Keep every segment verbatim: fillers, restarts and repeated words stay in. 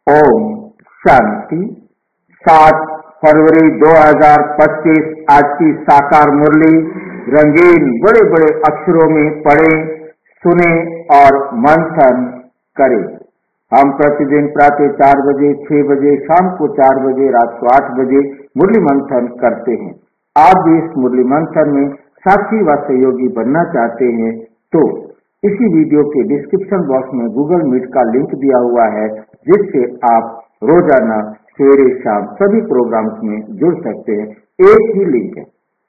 ओम शांति। सात फरवरी दो हज़ार पच्चीस आज की साकार मुरली रंगीन बड़े बड़े अक्षरों में पढ़ें, सुने और मंथन करें। हम प्रतिदिन प्रातः चार बजे, छह बजे, शाम को चार बजे, रात को आठ बजे मुरली मंथन करते हैं। आप भी इस मुरली मंथन में साथी व सहयोगी बनना चाहते हैं तो इसी वीडियो के डिस्क्रिप्शन बॉक्स में गूगल मीट का लिंक दिया हुआ है, जिससे आप रोजाना सवेरे शाम सभी प्रोग्राम्स में जुड़ सकते हैं। एक ही लिंक है।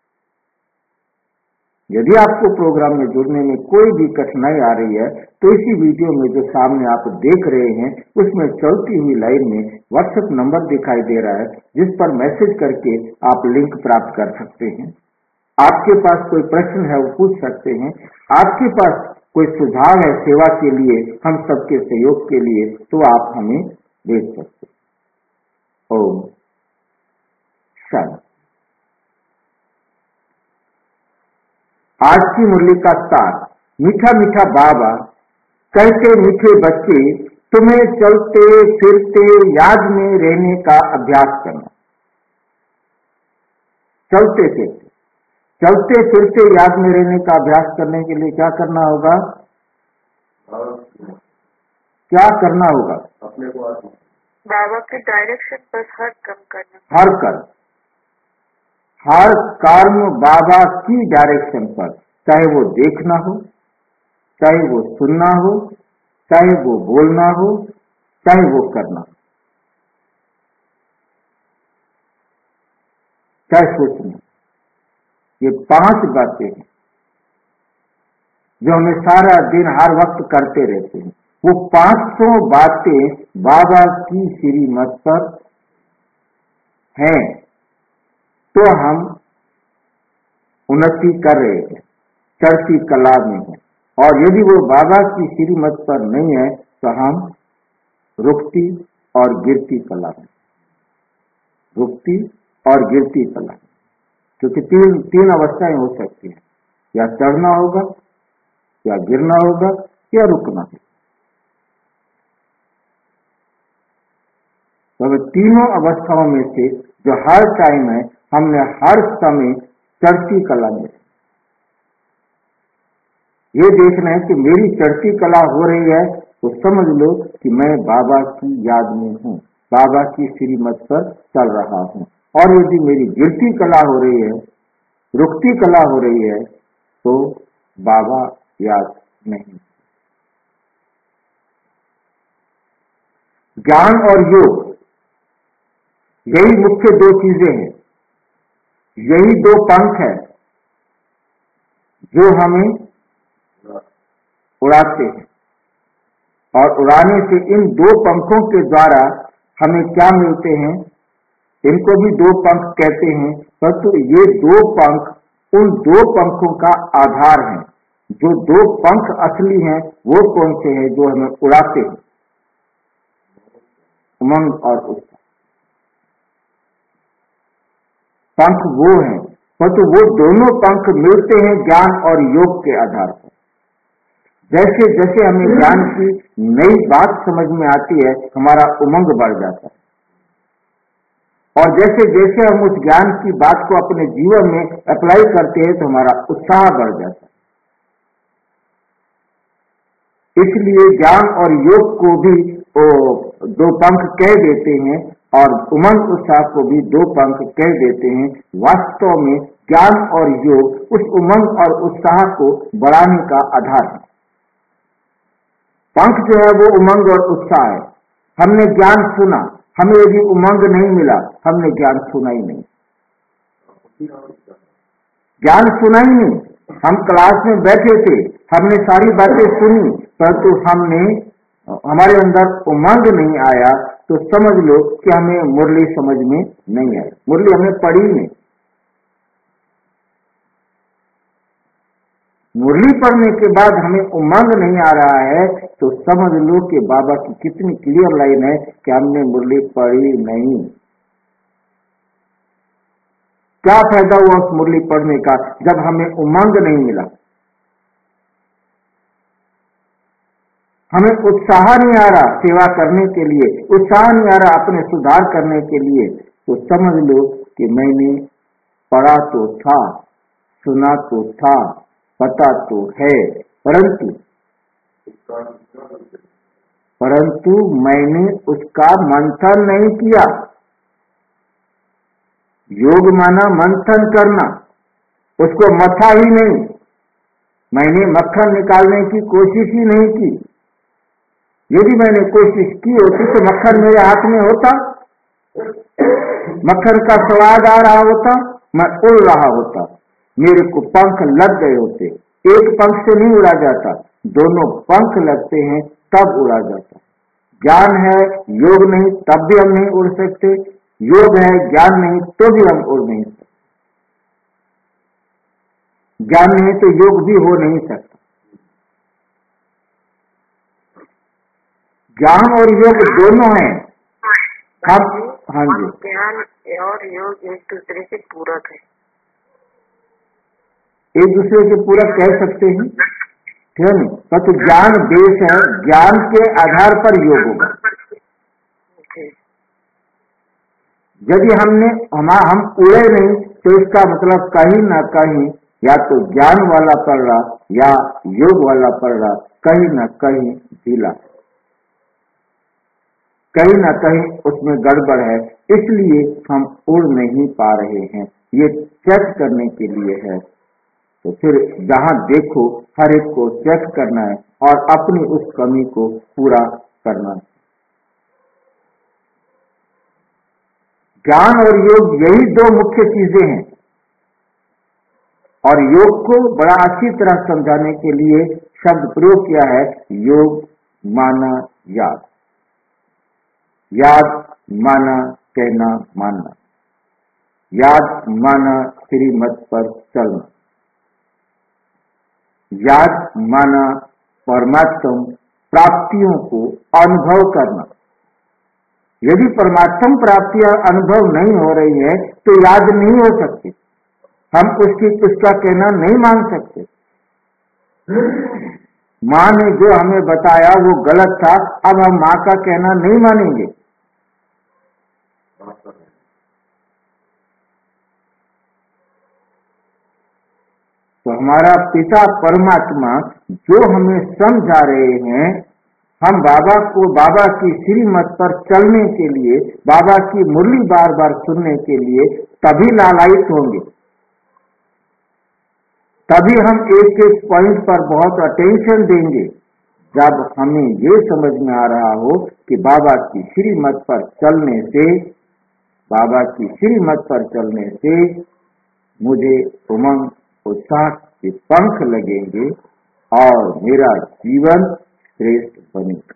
यदि आपको प्रोग्राम में जुड़ने में कोई भी कठिनाई आ रही है तो इसी वीडियो में जो सामने आप देख रहे हैं उसमें चलती हुई लाइन में व्हाट्सएप नंबर दिखाई दे रहा है, जिस पर मैसेज करके आप लिंक प्राप्त कर सकते हैं। आपके पास कोई प्रश्न है वो पूछ सकते हैं। आपके पास कोई सुझाव है सेवा के लिए, हम सबके सहयोग के लिए, तो आप हमें भेज सकते हैं। ओम शांति। आज की मुरली का सार। मीठा मीठा बाबा कहते मीठे बच्चे, तुम्हें चलते फिरते याद में रहने का अभ्यास करना। चलते फिरते चलते फिरते याद में रहने का अभ्यास करने के लिए क्या करना होगा? क्या करना होगा? अपने को बाबा के डायरेक्शन पर हर कर्म करना। हर कर्म हर कर्म बाबा की डायरेक्शन पर, चाहे वो देखना हो, चाहे वो सुनना हो, चाहे वो बोलना हो, चाहे वो करना हो, चाहे सोचना। ये पांच बातें हैं जो हमें सारा दिन हर वक्त करते रहते हैं। वो पांचों बातें बाबा की श्रीमत पर हैं तो हम उन्नति कर रहे हैं, चढ़ती कला में हैं। और यदि वो बाबा की श्रीमत पर नहीं है तो हम रुकती और गिरती कला में, रुकती और गिरती कला में। क्योंकि तीन तीन अवस्थाएं हो सकती हैं, या चढ़ना होगा, या गिरना होगा, या रुकना होगा। तो तीनों अवस्थाओं में से जो हर टाइम है, हमने हर समय चढ़ती कला में ये देखना है कि मेरी चढ़ती कला हो रही है तो समझ लो कि मैं बाबा की याद में हूँ, बाबा की श्रीमत पर चल रहा हूँ। और यदि मेरी गिरती कला हो रही है, रुकती कला हो रही है, तो बाबा याद नहीं। ज्ञान और योग, यही मुख्य दो चीजें हैं, यही दो पंख है जो हमें उड़ाते हैं। और उड़ाने से इन दो पंखों के द्वारा हमें क्या मिलते हैं? इनको भी दो पंख कहते हैं, परंतु ये दो पंख उन दो पंखों का आधार हैं। जो दो पंख असली हैं वो कौन से हैं? जो हमें उड़ाते हैं, उमंग और उत्साह। पंख वो हैं, परंतु वो दोनों पंख मिलते हैं ज्ञान और योग के आधार पर। जैसे जैसे हमें ज्ञान की नई बात समझ में आती है, हमारा उमंग बढ़ जाता है। और जैसे जैसे हम उस ज्ञान की बात को अपने जीवन में अप्लाई करते हैं तो हमारा उत्साह बढ़ जाता है। इसलिए ज्ञान और योग को भी ओ, दो पंख कह देते हैं और उमंग उत्साह को भी दो पंख कह देते हैं। वास्तव में ज्ञान और योग उस उमंग और उत्साह को बढ़ाने का आधार है। पंख जो है वो उमंग और उत्साह है। हमने ज्ञान सुना, हमें यदि उमंग नहीं मिला, हमने ज्ञान सुना ही नहीं। ज्ञान सुना ही नहीं। हम क्लास में बैठे थे, हमने सारी बातें सुनी, परंतु हमने हमारे अंदर उमंग नहीं आया, तो समझ लो कि हमें मुरली समझ में नहीं आई, मुरली हमने पढ़ी नहीं। मुरली पढ़ने के बाद हमें उमंग नहीं आ रहा है तो समझ लो कि बाबा की कितनी क्लियर लाइन है कि हमने मुरली पढ़ी नहीं। क्या फायदा हुआ उस मुरली पढ़ने का जब हमें उमंग नहीं मिला? हमें उत्साह नहीं आ रहा सेवा करने के लिए, उत्साह नहीं आ रहा अपने सुधार करने के लिए, तो समझ लो कि मैंने पढ़ा तो था, सुना तो था, पता तो है, परंतु परंतु मैंने उसका मंथन नहीं किया। योग माना मंथन करना, उसको मथा ही नहीं। मैंने मक्खन निकालने की कोशिश ही नहीं की। यदि मैंने कोशिश की होती तो मक्खन मेरे हाथ में होता, मक्खन का स्वाद आ रहा होता, मैं उड़ रहा होता, मेरे को पंख लग गए होते। एक पंख से नहीं उड़ा जाता, दोनों पंख लगते हैं तब उड़ा जाता। ज्ञान है, योग नहीं, तब भी हम नहीं उड़ सकते। योग है, ज्ञान नहीं, तो भी हम उड़ नहीं सकते। ज्ञान नहीं तो योग भी हो नहीं सकता। ज्ञान और योग दोनों हैं। हम हाँ जी, ज्ञान और योग एक दूसरे से पूरक है। एक दूसरे के पूरक कह सकते हैं, ठीक है। तो ज्ञान बेस है, ज्ञान के आधार पर योग होगा। यदि हमने हम हम उड़े नहीं तो इसका मतलब कहीं ना कहीं या तो ज्ञान वाला पड़ रहा या योग वाला पड़ रहा, कहीं ना कहीं ढीला, कहीं ना कहीं उसमें गड़बड़ है, इसलिए हम उड़ नहीं पा रहे हैं। ये चेक करने के लिए है। तो फिर जहां देखो हर एक को चेक करना है और अपनी उस कमी को पूरा करना है। ज्ञान और योग यही दो मुख्य चीजें हैं। और योग को बड़ा अच्छी तरह समझाने के लिए शब्द प्रयोग किया है, योग माना याद। याद माना कहना मानना, याद माना श्रीमत पर चलना, याद माना परमात्म प्राप्तियों को अनुभव करना। यदि परमात्म प्राप्तियां अनुभव नहीं हो रही है तो याद नहीं हो सकती। हम उसकी उसका कहना नहीं मान सकते। माँ ने जो हमें बताया वो गलत था, अब हम माँ का कहना नहीं मानेंगे। तो हमारा पिता परमात्मा जो हमें समझा रहे हैं, हम बाबा को बाबा की श्रीमत पर चलने के लिए, बाबा की मुरली बार बार सुनने के लिए तभी लालायित होंगे। तभी हम एक एक पॉइंट पर बहुत अटेंशन देंगे जब हमें ये समझ में आ रहा हो कि बाबा की श्रीमत पर चलने से, बाबा की श्रीमत पर चलने से मुझे उमंग उत्साह के पंख लगेंगे और मेरा जीवन श्रेष्ठ बनेगा।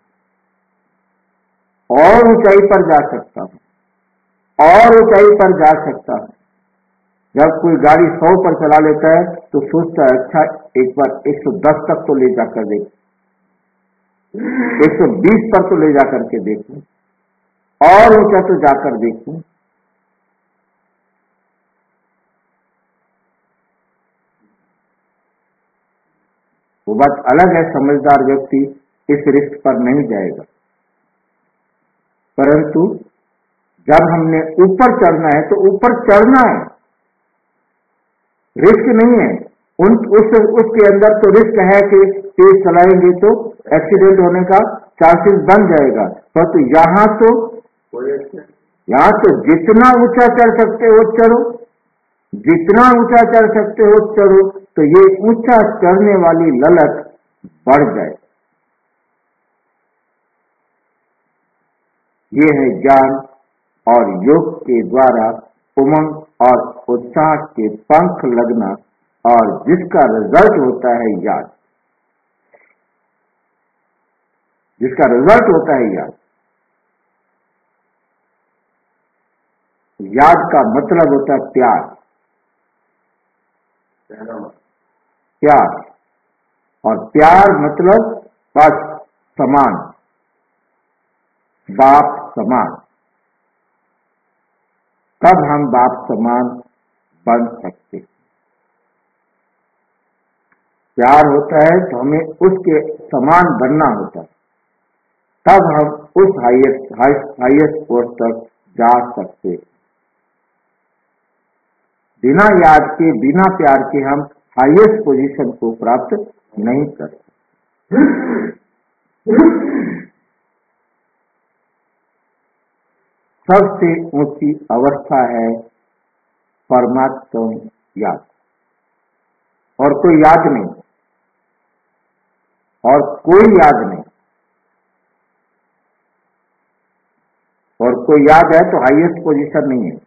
और ऊंचाई पर जा सकता हूं, और ऊंचाई पर जा सकता हूं। जब कोई गाड़ी सौ पर चला लेता है तो सोचता है अच्छा एक बार एक सौ दस तक तो ले जाकर देख, एक सौ बीस पर तो ले जाकर के देखूं, और ऊंचा तो जाकर देखूं। वो बात अलग है, समझदार व्यक्ति इस रिस्क पर नहीं जाएगा। परंतु जब हमने ऊपर चढ़ना है तो ऊपर चढ़ना है, रिस्क नहीं है। उन उस उसके अंदर तो रिस्क है कि तेज चलाएंगे तो एक्सीडेंट होने का चांसेस बन जाएगा। परंतु तो यहाँ तो यहाँ तो जितना ऊंचा चढ़ सकते हो चढ़ो, जितना ऊंचा चढ़ सकते हो चढ़ो, तो ये ऊंचा चढ़ने वाली ललक बढ़ जाए। ये है ज्ञान और योग के द्वारा उमंग और उत्साह के पंख लगना, और जिसका रिजल्ट होता है याद, जिसका रिजल्ट होता है याद। याद का मतलब होता है प्यार, प्यार और प्यार मतलब बस समान, बाप समान। तब हम बाप समान बन सकते। प्यार होता है तो हमें उसके समान बनना होता है। तब हम उस हाईएस्ट हाईएस्ट पोस्ट तक जा सकते। बिना याद के, बिना प्यार के हम हाईएस्ट पोजीशन को प्राप्त नहीं कर सकते। सबसे ऊंची अवस्था है परमात्मा याद, और कोई याद नहीं, और कोई याद नहीं, और कोई याद है तो हाईएस्ट पोजीशन नहीं है।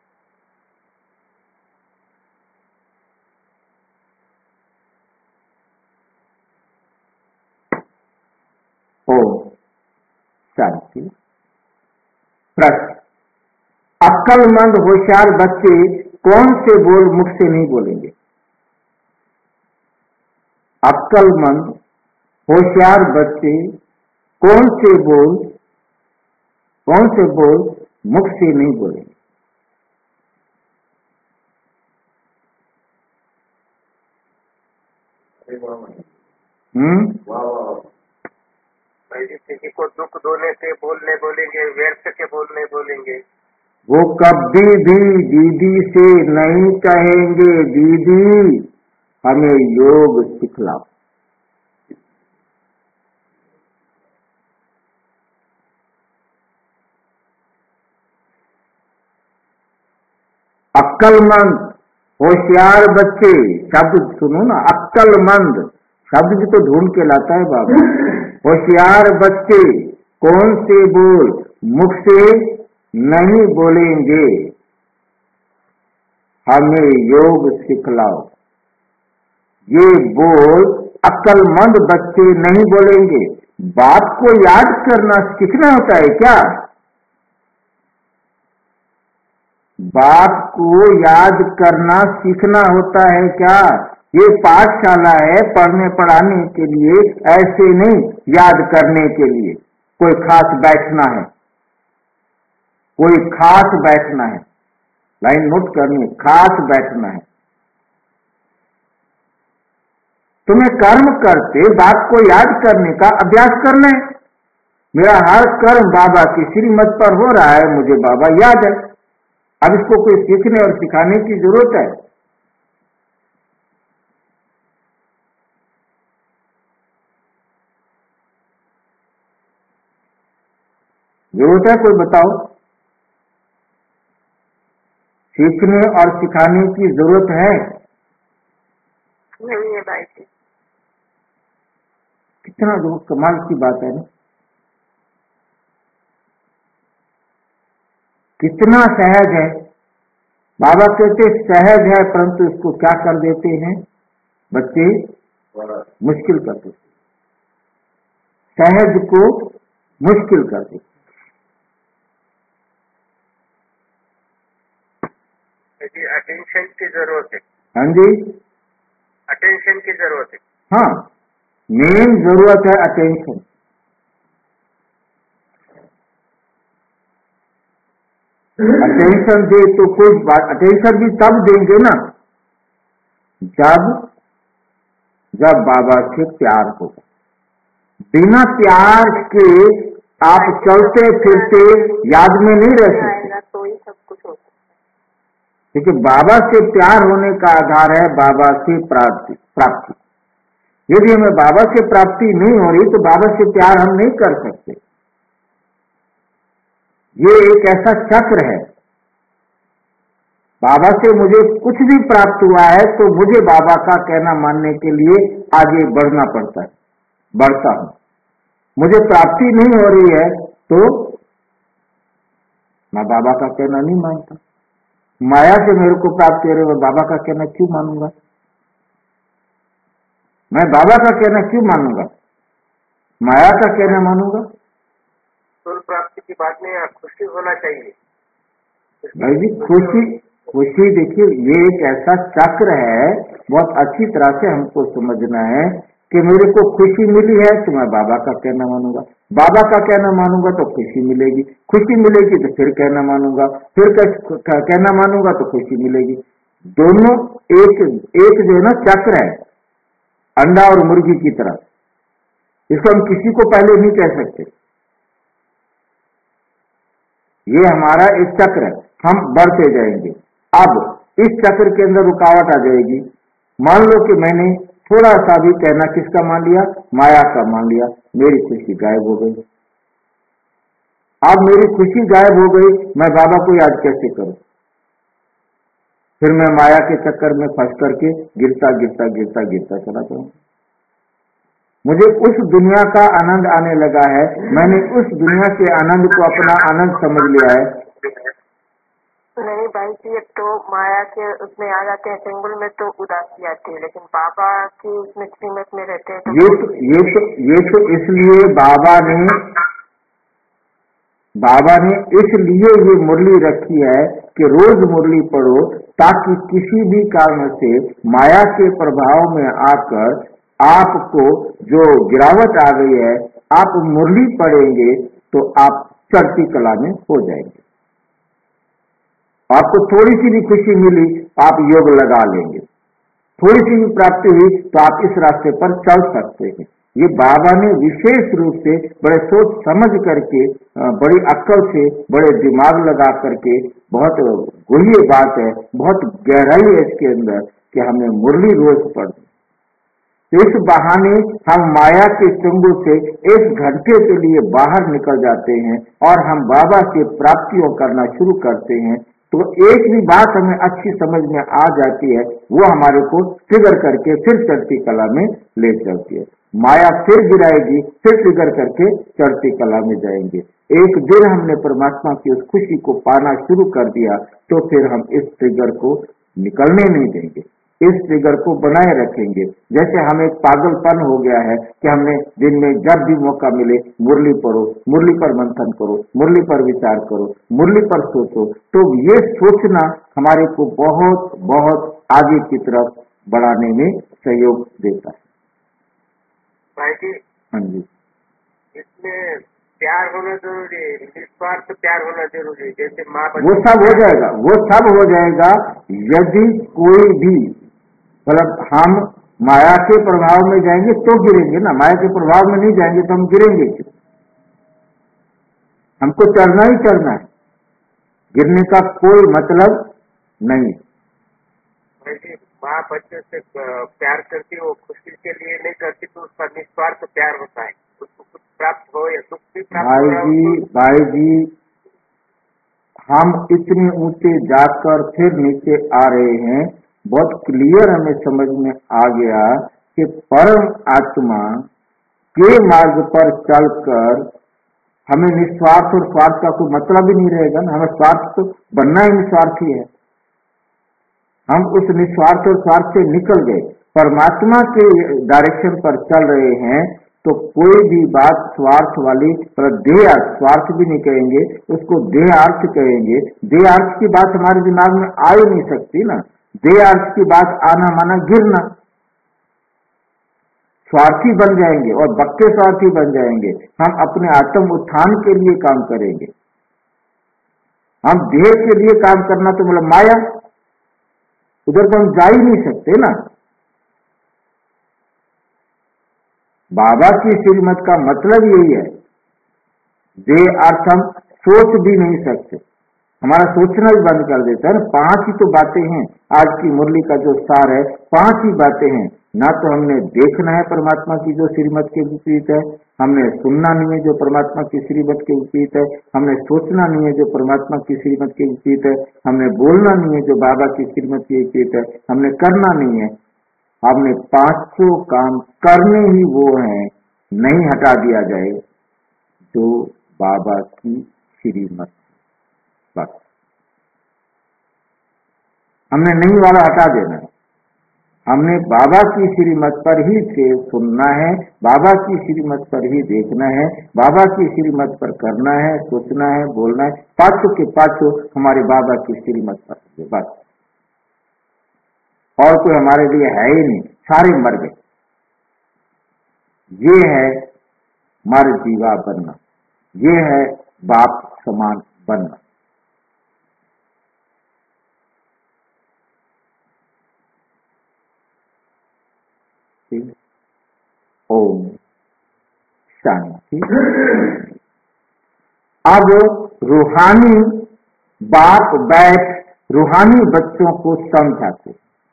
ओम शांति। प्रश्न, अक्लमंद होशियार बच्चे कौन से बोल मुख से नहीं बोलेंगे? अक्लमंद होशियार बच्चे कौन से बोल कौन से बोल मुख से नहीं बोलेंगे? हम्म किसी को दुख दोने से बोलने बोलेंगे, व्यर्थ के बोलने बोलेंगे। वो कभी भी दीदी से नहीं कहेंगे दीदी हमें योग सिखलाओ। अक्लमंद होशियार बच्चे, शब्द सुनो ना, अक्लमंद शब्द भी तो ढूंढ के लाता है बाबा। होशियार बच्चे कौन से बोल मुख से नहीं बोलेंगे, हमें योग सिखलाओ। ये बोल अक्लमंद बच्चे नहीं बोलेंगे। बात को याद करना सीखना होता है क्या? बात को याद करना सीखना होता है क्या? ये पाठशाला है पढ़ने पढ़ाने के लिए, ऐसे नहीं याद करने के लिए। कोई खास बैठना है, कोई खास बैठना है, लाइन नोट करनी है, खास बैठना है। तुम्हें कर्म करते बात को याद करने का अभ्यास करना है। मेरा हर कर्म बाबा की श्रीमत पर हो रहा है, मुझे बाबा याद है। अब इसको कोई सीखने और सिखाने की जरूरत है? जरूरत है? कोई बताओ। सीखने और सिखाने की जरूरत है? नहीं है भाई जी। कितना जो कमाल की बात है ना, कितना सहज है। बाबा कहते सहज है, परंतु इसको क्या कर देते हैं बच्चे? मुश्किल कर देते। सहज को मुश्किल कर देते। अटेंशन की जरूरत है। हाँ जी, अटेंशन की जरूरत है। हाँ, मेन जरूरत है अटेंशन। अटेंशन दे तो कोई बात, अटेंशन भी तब देंगे ना जब जब बाबा से प्यार होगा। बिना प्यार के आप चलते फिरते याद में नहीं रह सकते, तो ही सब कुछ हो सकता है। क्योंकि बाबा से प्यार होने का आधार है बाबा से प्राप्ति प्राप्ति। यदि हमें बाबा से प्राप्ति नहीं हो रही तो बाबा से प्यार हम नहीं कर सकते। ये एक ऐसा चक्र है। बाबा से मुझे कुछ भी प्राप्त हुआ है तो मुझे बाबा का कहना मानने के लिए आगे बढ़ना पड़ता है, बढ़ता हूं। मुझे प्राप्ति नहीं हो रही है तो मैं बाबा का कहना नहीं मानता। माया से मेरे को प्राप्ति हो रही है, मैं बाबा का कहना क्यों मानूंगा? मैं बाबा का कहना क्यों मानूंगा? माया का कहना मानूंगा? तो प्राप्ति की बात नहीं है, खुशी होना चाहिए भाई जी। खुशी खुशी देखिए, ये एक ऐसा चक्र है, बहुत अच्छी तरह से हमको समझना है कि मेरे को खुशी मिली है तो मैं बाबा का कहना मानूंगा, बाबा का कहना मानूंगा तो खुशी मिलेगी, खुशी मिलेगी तो फिर कहना मानूंगा, फिर कहना मानूंगा तो खुशी मिलेगी। दोनों एक एक जो है ना चक्र है, अंडा और मुर्गी की तरह। इसको हम किसी को पहले नहीं कह सकते। ये हमारा एक चक्र है, हम बढ़ते जाएंगे। अब इस चक्र के अंदर रुकावट आ जाएगी। मान लो कि मैंने थोड़ा सा भी कहना किसका मान लिया, माया का मान लिया, मेरी खुशी गायब हो गई। अब मेरी खुशी गायब हो गई, मैं बाबा को याद कैसे करूं? फिर मैं माया के चक्कर में फंस करके गिरता गिरता गिरता गिरता चला जाऊंगा। मुझे उस दुनिया का आनंद आने लगा है, मैंने उस दुनिया के आनंद को अपना आनंद समझ लिया है। नहीं भाई जी, अब तो माया के उसमें आ जाते हैं, चंगुल में तो उदासी आती है, लेकिन बाबा की उसमें श्रीमत में रहते हैं तो ये तो ये तो ये तो इसलिए बाबा ने बाबा ने इसलिए ये मुरली रखी है कि रोज मुरली पढ़ो, ताकि किसी भी कारण से माया के प्रभाव में आकर आपको जो गिरावट आ गई है, आप मुरली पढ़ेंगे तो आप चढ़ती कला में हो जाएंगे। आपको थोड़ी सी भी खुशी मिली, आप योग लगा लेंगे। थोड़ी सी भी प्राप्ति हुई तो आप इस रास्ते पर चल सकते हैं। ये बाबा ने विशेष रूप से बड़े सोच समझ करके, बड़ी अक्ल से, बड़े दिमाग लगा करके, बहुत गूढ़ी बात है, बहुत गहराई है इसके अंदर कि हमें मुरली रोज पढ़नी। तो इस बहाने हम माया के चंगुल से एक घंटे के लिए बाहर निकल जाते हैं और हम बाबा से प्राप्तियों करना शुरू करते हैं। तो एक भी बात हमें अच्छी समझ में आ जाती है, वो हमारे को ट्रिगर करके फिर चढ़ती कला में ले चलती है। माया फिर गिराएगी, फिर ट्रिगर करके चढ़ती कला में जाएंगे। एक दिन हमने परमात्मा की उस खुशी को पाना शुरू कर दिया तो फिर हम इस ट्रिगर को निकलने नहीं देंगे, इस ट्रिगर को बनाए रखेंगे। जैसे हमें एक पागलपन हो गया है कि हमने दिन में जब भी मौका मिले मुरली पढ़ो, मुरली पर मंथन करो, मुरली पर विचार करो, मुरली पर सोचो, तो ये सोचना हमारे को बहुत बहुत आगे की तरफ बढ़ाने में सहयोग देता है। भाई जी, हाँ जी, इसमें प्यार होना जरूरी है, निस्वार्थ प्यार होना जरूरी है। जैसे माँ वो सब हो जाएगा, वो सब हो जाएगा यदि कोई भी, मतलब हम माया के प्रभाव में जाएंगे तो गिरेंगे ना, माया के प्रभाव में नहीं जाएंगे तो हम गिरेंगे क्यों? हमको चढ़ना ही चढ़ना है, गिरने का कोई मतलब नहीं। भाई जी, माँ बच्चे से प्यार करती है, वो खुशी के लिए नहीं करती, तो उसका निस्वार्थ प्यार होता है। उसको कुछ प्राप्त हो या दुख भी प्राप्त भाई हो, जी भाई जी हम इतने ऊंचे जाकर फिर नीचे आ रहे हैं। बहुत क्लियर हमें समझ में आ गया कि परम आत्मा के मार्ग पर चलकर हमें निस्वार्थ और स्वार्थ का कोई मतलब ही नहीं रहेगा ना। हमें स्वार्थ तो बनना ही निस्वार्थी है। हम उस निस्वार्थ और स्वार्थ से निकल गए, परमात्मा के डायरेक्शन पर चल रहे हैं, तो कोई भी बात स्वार्थ वाली, पर देह अर्थ, स्वार्थ भी नहीं कहेंगे उसको, देह अर्थ कहेंगे। देह अर्थ की बात हमारे दिमाग में आ ही नहीं सकती ना। देह अर्थ की बात आना माना गिरना। स्वार्थी बन जाएंगे और बक्के स्वार्थी बन जाएंगे। हम अपने आत्म उत्थान के लिए काम करेंगे। हम देह के लिए काम करना तो मतलब माया, उधर तो हम जा ही नहीं सकते ना। बाबा की श्रीमत का मतलब यही है, देह अर्थ हम सोच भी नहीं सकते, हमारा सोचना भी बंद कर देता है ना। पांच ही तो बातें हैं, आज की मुरली का जो सार है पांच ही बातें हैं। ना तो हमने देखना है परमात्मा की जो श्रीमत के विपरीत है, हमने सुनना नहीं है जो परमात्मा की श्रीमत के विपरीत है, हमने सोचना नहीं है जो परमात्मा की श्रीमत के विपरीत है, हमने बोलना नहीं है जो बाबा की श्रीमत के विपरीत है, हमने करना नहीं है। हमने पांचों काम करने ही वो हैं, नहीं हटा दिया जाए जो बाबा की श्रीमत। बस हमने नहीं वाला हटा देना है। हमने बाबा की श्रीमत पर ही से सुनना है, बाबा की श्रीमत पर ही देखना है, बाबा की श्रीमत पर करना है, सोचना है, बोलना है। पांचों के पांचों हमारे बाबा की श्रीमत पर, बस और कोई हमारे लिए है ही नहीं, सारे मर गए। ये है मर जीवा बनना, ये है बाप समान बनना। ओम शांति। अब रूहानी बाप बैठ रूहानी बच्चों को समझाते।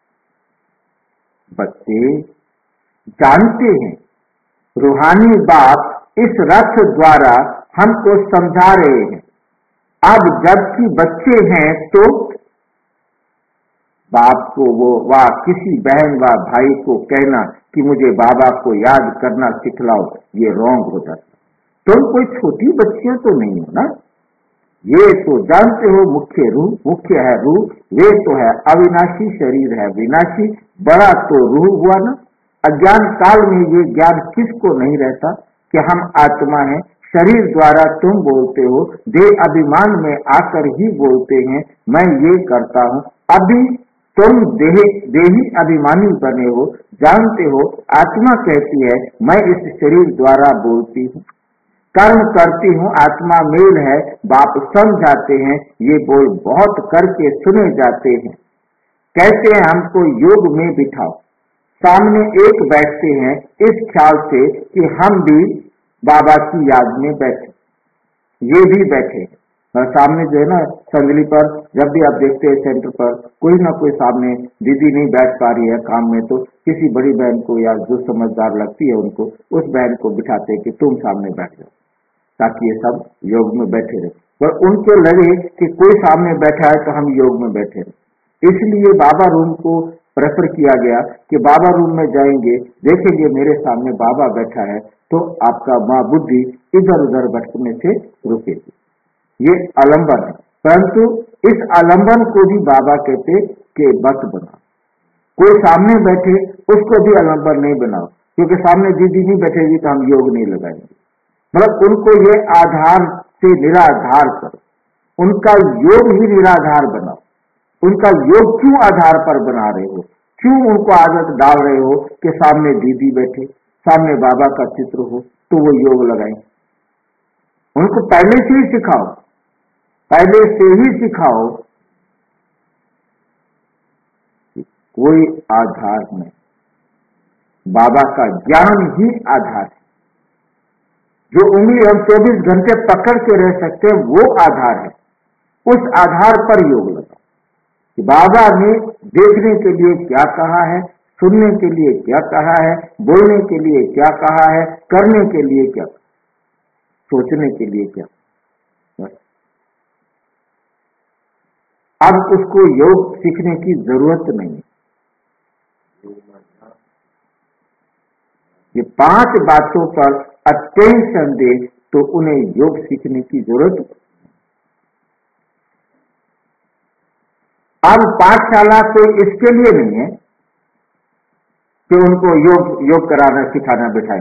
बच्चे जानते हैं रूहानी बाप इस रथ द्वारा हमको समझा रहे हैं। अब जबकि बच्चे हैं तो बाप को वो वा किसी बहन व भाई को कहना कि मुझे बाबा को याद करना सिखलाओ, ये रॉन्ग हो जाता। तुम कोई छोटी बच्चियां तो नहीं हो ना, ये तो जानते हो मुख्य रूह, मुख्य है रूह, वे तो है अविनाशी, शरीर है विनाशी, बड़ा तो रूह हुआ ना। अज्ञान काल में ये ज्ञान किसको नहीं रहता कि हम आत्मा हैं। शरीर द्वारा तुम बोलते हो, देह अभिमान में आकर ही बोलते हैं मैं ये करता हूँ। अभी तुम देह देही अभिमानी बने हो, जानते हो आत्मा कहती है मैं इस शरीर द्वारा बोलती हूँ, कर्म करती हूँ, आत्मा मेल है। बाप समझाते हैं, ये बोल बहुत करके सुने जाते हैं। कहते हैं हमको योग में बिठाओ, सामने एक बैठते हैं इस ख्याल से कि हम भी बाबा की याद में बैठे, ये भी बैठे। और सामने जो है ना संगली पर जब भी आप देखते हैं सेंटर पर कोई ना कोई सामने दीदी नहीं बैठ पा रही है काम में, तो किसी बड़ी बहन को या जो समझदार लगती है उनको उस बहन को बिठाते कि तुम सामने बैठ जाओ ताकि ये सब योग में बैठे रहे। पर उनको लगे कि कोई सामने बैठा है तो हम योग में बैठे रहे। इसलिए बाबा रूम को प्रेफर किया गया कि बाबा रूम में जाएंगे, देखेंगे मेरे सामने बाबा बैठा है तो आपका माँ बुद्धि इधर उधर भटकने से रुकेगी। ये आलंबन है, परंतु इस आलंबन को भी बाबा कहते कि मत बनाओ। कोई सामने बैठे उसको भी आलंबन नहीं बनाओ, क्योंकि सामने दीदी नहीं बैठेगी तो हम योग नहीं लगाएंगे। मतलब उनको ये आधार से निराधार करो, उनका योग ही निराधार बनाओ। उनका योग क्यों आधार पर बना रहे हो, क्यों उनको आदत डाल रहे हो कि सामने दीदी बैठे, सामने बाबा का चित्र हो तो वो योग लगाएं। उनको पहले से ही सिखाओ, पहले से ही सिखाओ कोई आधार नहीं, बाबा का ज्ञान ही आधार है। जो उंगली हम चौबीस घंटे पकड़ के रह सकते हैं वो आधार है। उस आधार पर योग लगाओ कि बाबा ने देखने के लिए क्या कहा है, सुनने के लिए क्या कहा है, बोलने के लिए क्या कहा है, करने के लिए क्या, सोचने के लिए क्या। अब उसको योग सीखने की जरूरत नहीं। ये पांच बातों पर अटेंशन दे तो उन्हें योग सीखने की जरूरत। अब पाठशाला कोई इसके लिए नहीं है कि उनको योग योग कराना सिखाना बिठाए।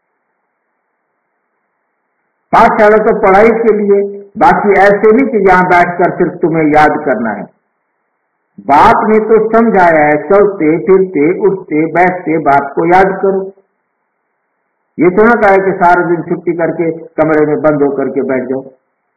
पाठशाला तो पढ़ाई के लिए, बाकी ऐसे नहीं कि यहां बैठकर सिर्फ तुम्हें याद करना है। बाप ने तो समझाया है, चलते फिरते उठते बैठते बाप को याद करो। ये तो ना कहा कि सारा दिन छुट्टी करके कमरे में बंद होकर के बैठ जाओ।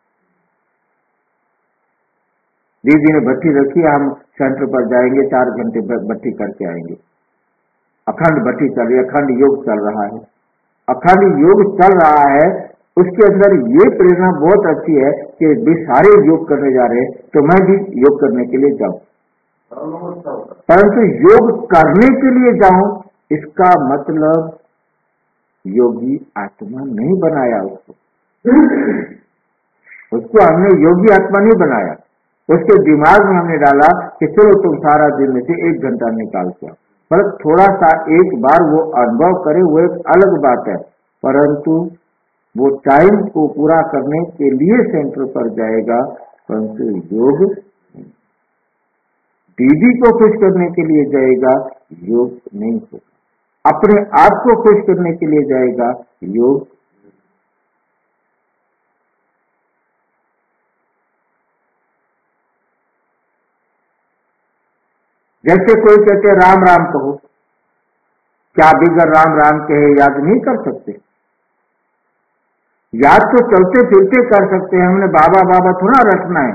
दीदी ने भट्टी रखी, हम सेंटर पर जाएंगे, चार घंटे भट्टी करके आएंगे। अखंड भट्टी चल रही है, अखंड योग चल रहा है। अखंड योग चल रहा है, उसके अंदर ये प्रेरणा बहुत अच्छी है कि भी सारे योग करने जा रहे हैं तो मैं भी योग करने के लिए जाऊं। परंतु योग करने के लिए जाऊं इसका मतलब योगी आत्मा नहीं बनाया उसको। उसको हमने योगी आत्मा नहीं बनाया, उसके दिमाग में हमने डाला कि चलो तुम सारा दिन में से एक घंटा निकाल के आओ। पर थोड़ा सा एक बार वो अनुभव करे वो एक अलग बात है, परंतु वो टाइम को पूरा करने के लिए सेंटर पर जाएगा, परंतु योग दीदी को खुश करने के लिए जाएगा, योग नहीं होगा। अपने आप को खुश करने के लिए जाएगा, योग। जैसे कोई कहते राम राम कहो, क्या बिगर राम राम कहे याद नहीं कर सकते? याद तो चलते फिरते कर सकते हैं, हमने बाबा बाबा थोड़ा रटना है।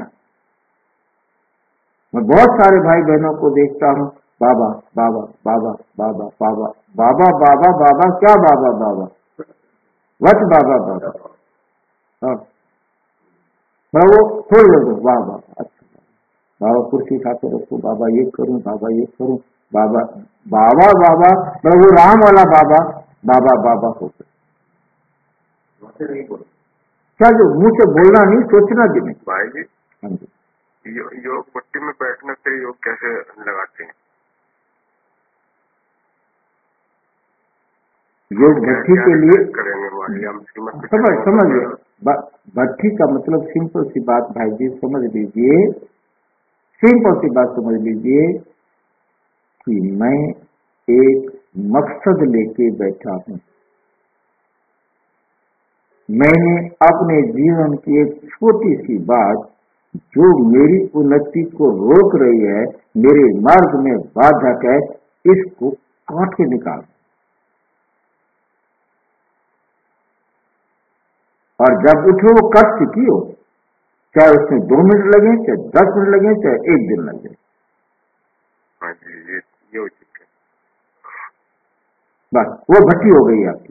मैं बहुत सारे भाई बहनों को देखता हूँ, बाबा बाबा बाबा बाबा बाबा बाबा बाबा बाबा क्या बाबा बाबा वट बाबा बाबा। हाँ, पर वो थोड़ी देर में वाह वाह अच्छा बाबा कुर्सी खाते रखो, बाबा ये करूं, बाबा ये करूं, बाबा बाबा बाबा प्रभु राम वाला बाबा बाबा बाबा होते क्या, जो मुंह से बोलना नहीं, सोचना भी नहीं। भाई जी, हाँ जी, यो, योग भट्टी में बैठने से योग कैसे लगाते हैं? योग भट्टी के लिए करेंगे हम श्रीमत समझ समझ भट्टी का मतलब सिंपल सी बात भाई जी समझ लीजिए, सिंपल सी बात समझ लीजिए कि मैं एक मकसद लेके बैठा हूं। मैंने अपने जीवन की एक छोटी सी बात जो मेरी उन्नति को रोक रही है, मेरे मार्ग में बाधक है, इसको काट के निकाल, और जब उठो वो कष्ट की हो, चाहे उसमें दो मिनट लगे, चाहे दस मिनट लगे, चाहे एक दिन लगे। हाँ जी, ये ये हो चुका है। बस वो भट्टी हो गई आपकी।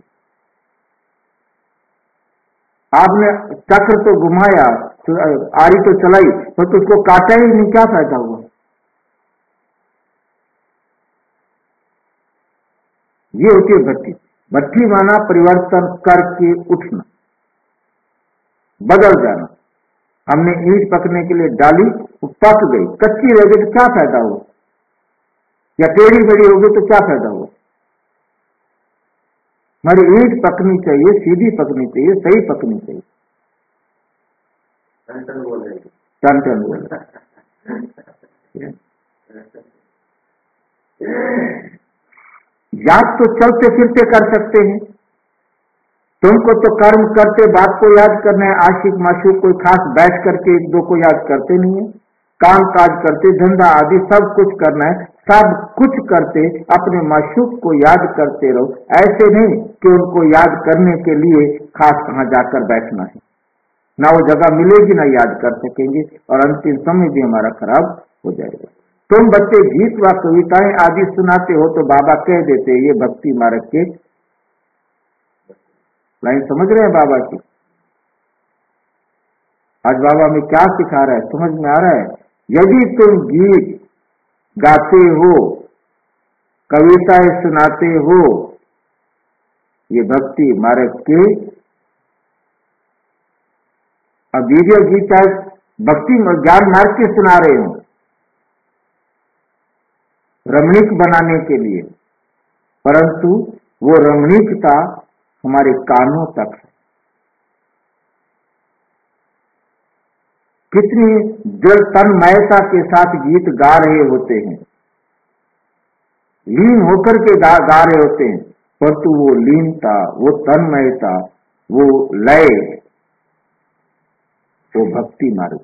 आपने चक्र तो घुमाया, आरी तो चलाई, पर तो उसको काटा ही नहीं, क्या फायदा हुआ? ये होती है भट्टी। भट्टी माना परिवर्तन करके उठना, बदल जाना। हमने ईंट पकने के लिए डाली, वो पक गई, कच्ची रह गई तो क्या फायदा हुआ? या टेढ़ी बड़ी हो गई तो क्या फायदा हुआ? हमारी ईंट पकनी चाहिए, सीधी पकनी चाहिए, सही पकनी चाहिए। टन बोले टन टन बोले याद तो चलते फिरते कर सकते हैं। तुमको तो कर्म करते बात को याद करना है, आशिक माशूक कोई खास बैठ करके एक दो को याद करते नहीं है। काम काज करते, धंधा आदि सब कुछ करना है, सब कुछ करते अपने माशूक को याद करते रहो। ऐसे नहीं कि उनको याद करने के लिए खास कहाँ जाकर बैठना है, ना वो जगह मिलेगी, ना याद कर सकेंगे, और अंतिम समय भी हमारा खराब हो जाएगा। तुम बच्चे गीत व कविताएं आदि सुनाते हो तो बाबा कह देते ये भक्ति मार्ग के लाइन, समझ रहे हैं बाबा की? आज बाबा में क्या सिखा रहा है, समझ में आ रहा है? यदि तुम गीत गाते हो, कविताएं सुनाते हो, ये भक्ति मार्ग के, अब वीडियो गीत चाहे भक्ति ज्ञान मार्ग के सुना रहे हो रमणीक बनाने के लिए, परंतु वो रमणीकता हमारे कानों तक है। कितनी दिल तन्मयता के साथ गीत गा रहे होते हैं, लीन होकर के गा, गा रहे होते हैं, परंतु वो लीनता, वो तन्मयता, वो लय, वो भक्ति मार्ग।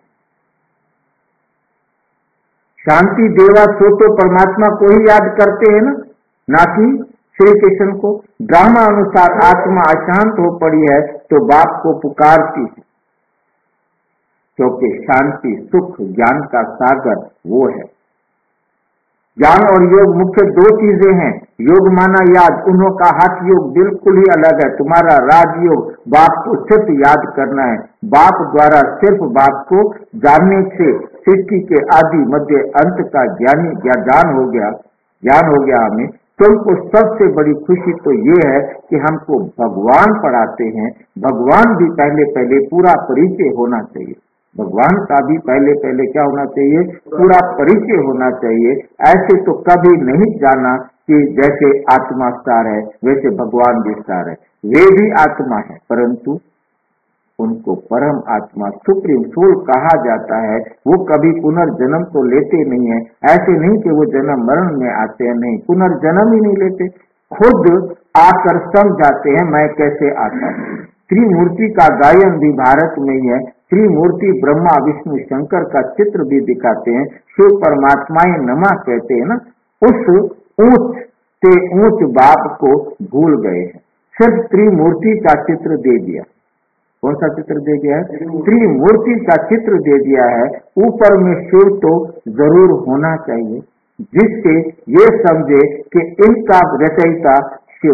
शांति देवा सो तो परमात्मा को ही याद करते हैं ना, ना कि श्री कृष्ण को। ड्रामा अनुसार आत्मा अशांत हो पड़ी है तो बाप को पुकारती है, क्योंकि शांति सुख ज्ञान का सागर वो है। ज्ञान और योग मुख्य दो चीजें हैं। योग माना याद, उन्हों का हठ योग बिल्कुल ही अलग है। तुम्हारा राजयोग बाप को सिर्फ याद करना है, बाप द्वारा सिर्फ बाप को जानने से सृष्टि के आदि मध्य अंत का ज्ञानी ज्ञान हो गया, ज्ञान हो गया हमें। तुमको सबसे बड़ी खुशी तो ये है कि हमको भगवान पढ़ाते हैं। भगवान भी पहले पहले पूरा परिचय होना चाहिए, भगवान का भी पहले पहले क्या होना चाहिए? पूरा परिचय होना चाहिए। ऐसे तो कभी नहीं जाना कि जैसे आत्मा सार है वैसे भगवान भी सार है। वे भी आत्मा है, परंतु उनको परम आत्मा सुप्रीम सोल कहा जाता है। वो कभी पुनर्जन्म तो लेते नहीं है। ऐसे नहीं कि वो जन्म मरण में आते हैं, नहीं, पुनर्जन्म ही नहीं लेते, खुद आकर समझाते हैं मैं कैसे आता हूँ। त्रिमूर्ति का गायन भी भारत में ही है। त्रिमूर्ति ब्रह्मा विष्णु शंकर का चित्र भी दिखाते हैं। शिव परमात्माएं नमा कहते हैं ना, उस ऊंच से ऊंच बाप को भूल गए हैं, सिर्फ त्रिमूर्ति का चित्र दे दिया। कौन सा चित्र दे दिया है? त्रिमूर्ति का चित्र दे दिया है। ऊपर में शिव तो जरूर होना चाहिए, जिससे ये समझे कि इनका रचयिता शिव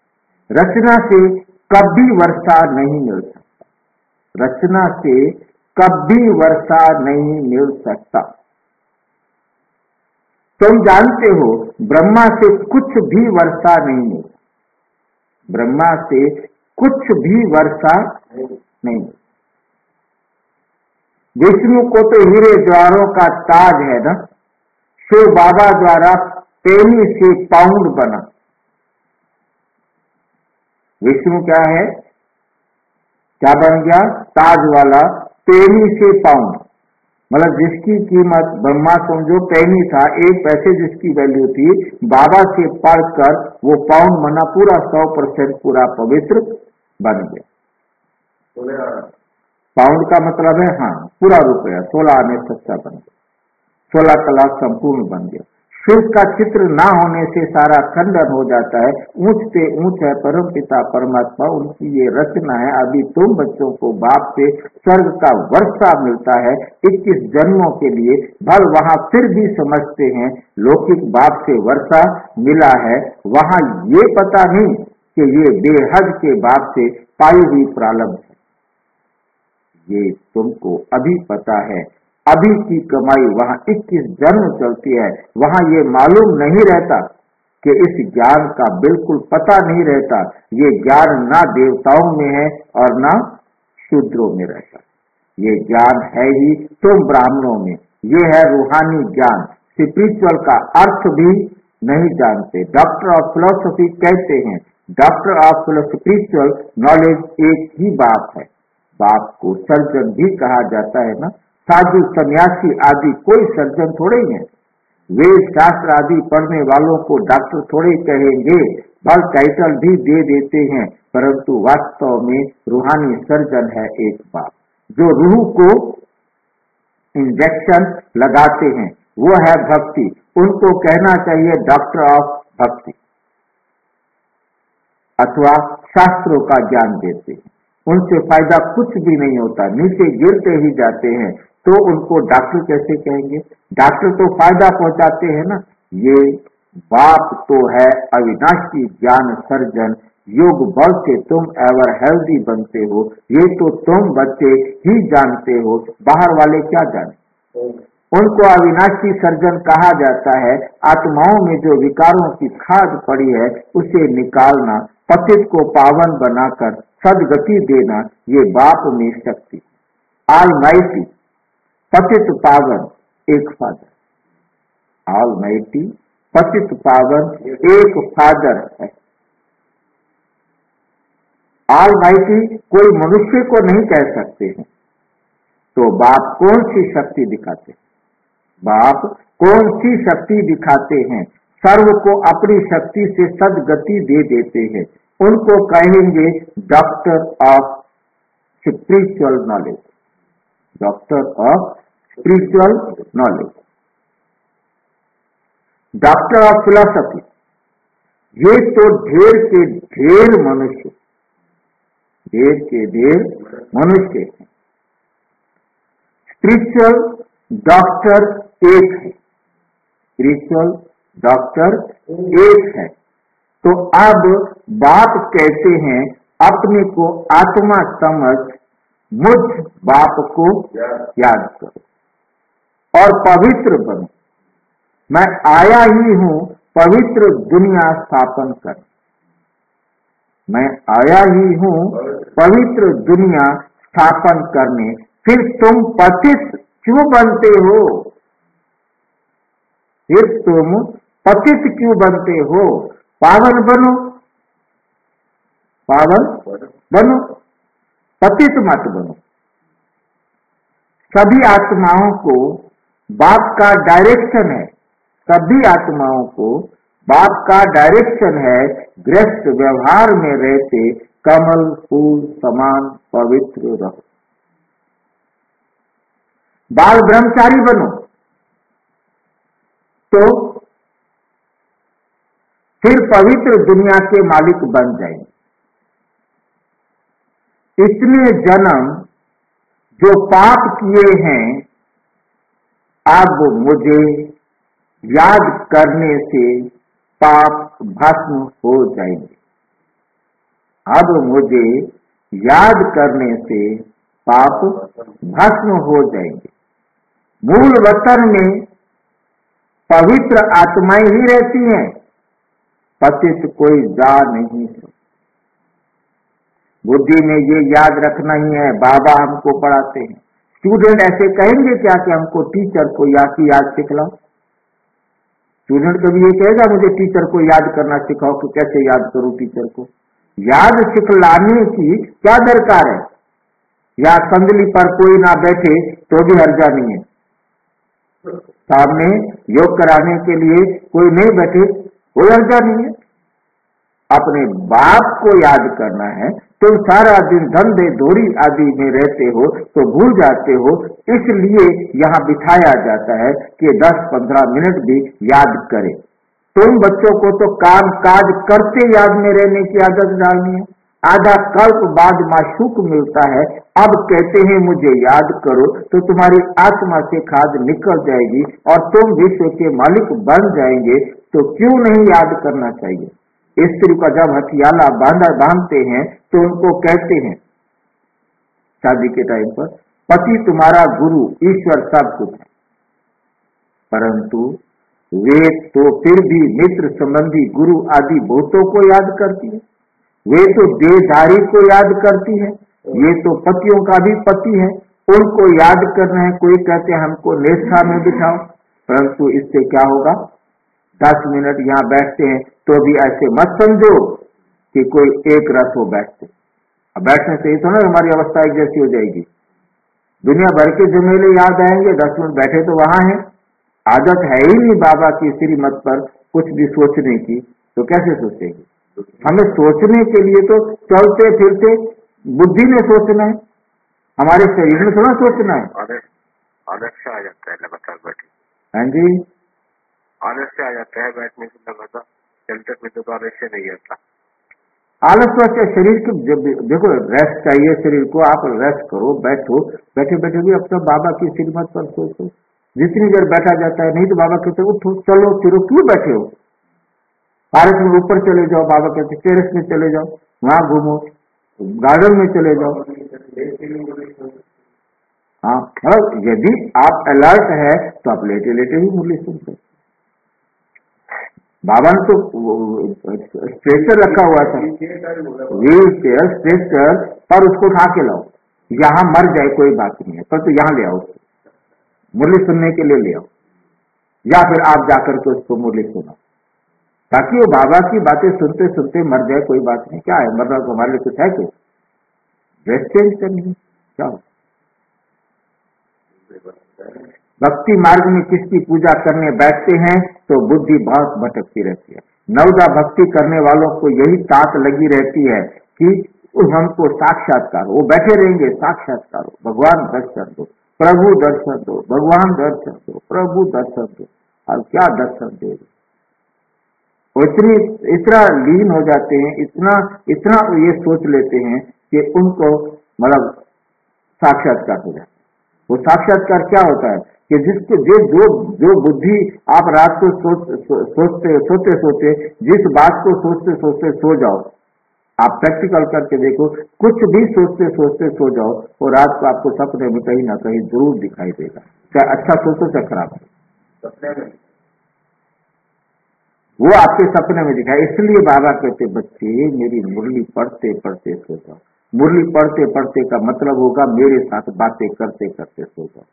है। रचना से कभी वर्षा नहीं मिल सकता, रचना से कभी वर्षा नहीं मिल सकता। तुम जानते हो ब्रह्मा से कुछ भी वर्षा नहीं मिली, ब्रह्मा से कुछ भी वर्षा नहीं। विष्णु को तो हीरे द्वारों का ताज है ना, शिव बाबा द्वारा पेनी से पाउंड बना। विष्णु क्या है, क्या बन गया, ताज वाला, पेनी से पाउंड, मतलब जिसकी कीमत ब्रह्मा समझो पेनी था, एक पैसे जिसकी वैल्यू थी, बाबा से पढ़कर वो पाउंड बना, पूरा सौ परसेंट पूरा पवित्र बन गया। पाउंड का मतलब है हाँ पूरा रुपया, सोलह आने सच्चा बन गया, सोलह कला संपूर्ण बन गया। शिव का चित्र ना होने से सारा खंडन हो जाता है। ऊंच से ऊंच है परम पिता परमात्मा, उनकी ये रचना है। अभी तुम बच्चों को बाप से स्वर्ग का वर्षा मिलता है इक्कीस जन्मों के लिए, भल वहां फिर भी समझते हैं लौकिक बाप से वर्षा मिला है, वहां ये पता नहीं कि ये बेहद के बाप से पाई हुई प्रारब्ध है। ये तुमको अभी पता है, अभी की कमाई वहां इक्कीस जन्म चलती है। वहां ये मालूम नहीं रहता कि इस ज्ञान का बिल्कुल पता नहीं रहता। ये ज्ञान ना देवताओं में है और ना शूद्रों में रहता, ये ज्ञान है ही तुम ब्राह्मणों में। ये है रूहानी ज्ञान। स्पिरिचुअल का अर्थ भी नहीं जानते। डॉक्टर ऑफ फिलोसफी कहते हैं डॉक्टर ऑफ स्पिरिचुअल नॉलेज एक ही बाप है। बाप को सर्जन भी कहा जाता है ना, साधु सन्यासी आदि कोई सर्जन थोड़े ही है। वेद शास्त्र आदि पढ़ने वालों को डॉक्टर थोड़े कहेंगे, बल टाइटल भी दे देते हैं, परंतु वास्तव में रूहानी सर्जन है एक बाप, जो रूह को इंजेक्शन लगाते हैं, वो है भक्ति। उनको कहना चाहिए डॉक्टर ऑफ भक्ति, अथवा शास्त्रों का ज्ञान देते हैं। उनसे फायदा कुछ भी नहीं होता, नीचे गिरते ही जाते हैं, तो उनको डॉक्टर कैसे कहेंगे? डॉक्टर तो फायदा पहुंचाते हैं ना। ये बाप तो है अविनाशी ज्ञान सर्जन। योग बल से तुम एवर हेल्दी बनते हो, ये तो तुम बच्चे ही जानते हो, बाहर वाले क्या जाने। उनको अविनाशी सर्जन कहा जाता है। आत्माओं में जो विकारों की खाद पड़ी है उसे निकालना, पतित को पावन बनाकर सदगति देना, ये बाप में शक्ति। ऑलमाइटी, पतित पावन एक फादर। ऑलमाइटी, पतित पावन एक फादर है। ऑलमाइटी कोई मनुष्य को नहीं कह सकते हैं, तो बाप कौन सी शक्ति दिखाते हैं? बाप कौन सी शक्ति दिखाते हैं? सर्व को अपनी शक्ति से सदगति दे देते हैं। उनको कहेंगे doctor of spiritual knowledge, doctor of spiritual knowledge. Doctor of philosophy, ये तो ढेर के ढेर मनुष्य, ढेर के ढेर मनुष्य हैं। स्पिरिचुअल डॉक्टर एक है, स्पिरिचुअल डॉक्टर एक है। तो अब बाप कहते हैं अपने को आत्मा समझ मुझ बाप को याद करो और पवित्र बनो। मैं आया ही हूं पवित्र दुनिया स्थापन कर। मैं आया ही हूं पवित्र दुनिया स्थापन करने। फिर तुम पतित क्यों बनते हो? फिर तुम पतित क्यों बनते हो? पावन बनो, पावन बनो, पतित मत बनो। सभी आत्माओं को बाप का डायरेक्शन है, सभी आत्माओं को बाप का डायरेक्शन है। गृहस्थ व्यवहार में रहते कमल फूल समान पवित्र रहो। बाल ब्रह्मचारी बनो तो फिर पवित्र दुनिया के मालिक बन जाएंगे। इतने जन्म जो पाप किए हैं, अब मुझे याद करने से पाप भस्म हो जाएंगे। अब मुझे याद करने से पाप भस्म हो जाएंगे। मूल वतन में पवित्र आत्माएं ही रहती हैं, पतित कोई जा नहीं सकता। बुद्धि में ये याद रखना ही है, बाबा हमको पढ़ाते हैं। स्टूडेंट ऐसे कहेंगे क्या कि हमको टीचर को याद की याद सिखलाओ? स्टूडेंट कभी ये कहेगा मुझे टीचर को याद करना सिखाओ कि कैसे याद करूं टीचर को? याद सिखलाने की क्या दरकार है? या संदली पर कोई ना बैठे तो भी हर्जा नहीं है, सामने योग कराने के लिए कोई नहीं बैठे कोई हर्जा नहीं है। अपने बाप को याद करना है, तुम सारा दिन धंधे धोरी आदि में रहते हो तो भूल जाते हो, इसलिए यहाँ बिठाया जाता है कि दस पंद्रह मिनट भी याद करें। तुम बच्चों को तो काम काज करते याद में रहने की आदत डालनी है। आधा कल्प बाद माशूक मिलता है, अब कहते हैं मुझे याद करो, तो तुम्हारी आत्मा से खाद निकल जाएगी और तुम विश्व के मालिक बन जाएंगे। तो क्यों नहीं याद करना चाहिए? स्त्री का जब हथियाला बांधा बांधते हैं तो उनको कहते हैं शादी के टाइम पर, पति तुम्हारा गुरु ईश्वर सब कुछ है, परंतु वे तो फिर भी मित्र संबंधी गुरु आदि बहुतों को याद करती है। वे तो देहधारी को याद करती है, ये तो पतियों का भी पति है, उनको याद करना है। कोई कहते हैं हमको निष्ठा में बिठाओ, परंतु इससे क्या होगा? दस मिनट यहाँ बैठते हैं तो भी ऐसे मत समझो कि कोई एक रस हो बैठते। अब बैठने से ही तो ना हमारी अवस्था एक जैसी हो जाएगी। दुनिया भर के झमेले याद आएंगे, दस मिनट बैठे तो वहां है। आदत है ही नहीं बाबा की श्रीमत पर कुछ भी सोचने की, तो कैसे सोचेगी? हमें सोचने के लिए तो चलते फिरते बुद्धि में सोचना है, हमारे शरीर में थोड़ा सोचना है। आदत से आ जाता है लगातार बैठे। हाँ जी, आलस से आ जाता है बैठने से लगातार, चलते फिरते तो आलस से नहीं आता। आलस तो अच्छा शरीर के, जब देखो रेस्ट चाहिए शरीर को, आप रेस्ट करो, बैठो, बैठे बैठे भी अपना बाबा की श्रीमत पर सोचो। जितनी देर बैठा जाता है, नहीं तो बाबा कहते उठो चलो फिरो, क्यों बैठे हो? पार्क में ऊपर चले जाओ, बाबा कहते टेरेस में चले जाओ, वहां घूमो, गार्डन में चले जाओ। हाँ, मतलब यदि आप अलर्ट है तो आप लेटे लेटे ही मुरली सुन सकते। बाबा ने तो स्ट्रेचर रखा हुआ था, व्हील चेयर स्ट्रेचर, पर उसको उठा के लाओ। यहाँ मर जाए कोई बात नहीं है, पर तो यहाँ ले आओ, मुरली सुनने के लिए ले आओ, या फिर आप जाकर के उसको मुरली सुनाओ, ताकि वो बाबा की बातें सुनते सुनते मर जाए, कोई बात नहीं। क्या है मरना? तो हमारे लिए कुछ है कुछ ड्रेस चेंज करनी क्या हो? भक्ति मार्ग में किसकी पूजा करने बैठते हैं तो बुद्धि बहुत भटकती रहती है। नवदा भक्ति करने वालों को यही तात लगी रहती है कि हमको साक्षात्कार, वो बैठे रहेंगे साक्षात्कार हो, भगवान दर्शन दो, प्रभु दर्शन दो, भगवान दर्शन दो, प्रभु दर्शन दो। और क्या दर्शन दे? वो इतनी इतना लीन हो जाते हैं, इतना इतना ये सोच लेते हैं कि उनको मतलब साक्षात्कार हो जाता है। वो साक्षात्कार क्या होता है कि जिसको जो जो जो बुद्धि आप रात को सोच, सो, सोचते सोते सोते जिस बात को सोचते सोचते सो जाओ, आप प्रैक्टिकल करके देखो, कुछ भी सोचते सोचते सो जाओ, वो रात को आपको सपने में कहीं ना कहीं जरूर दिखाई देगा, चाहे अच्छा सोचो चाहे खराब सपने में वो आपके सपने में दिखाए। इसलिए बाबा कहते बच्चे मेरी मुरली पढ़ते पढ़ते सो जाओ। मुरली पढ़ते पढ़ते का मतलब होगा मेरे साथ बातें करते करते सो जाओ,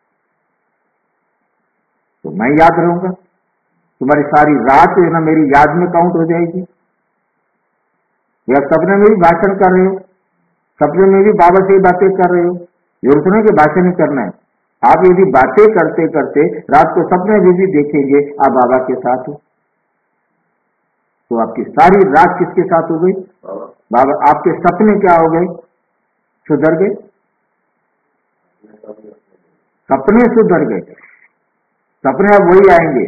तो मैं याद रहूंगा। तुम्हारी सारी रात है ना मेरी याद में काउंट हो जाएगी। या सपने में भी भाषण कर रहे हो, सपने में भी बाबा से ही बातें कर रहे हो, जरूरत नहीं कि भाषण ही करना है। आप यदि बातें करते करते रात को सपने में भी देखेंगे आप बाबा के साथ हो, तो आपकी सारी रात किसके साथ हो गई? बाबा। आपके सपने क्या हो गए? सुधर गए, सपने सुधर गए, सपने अब वही आएंगे।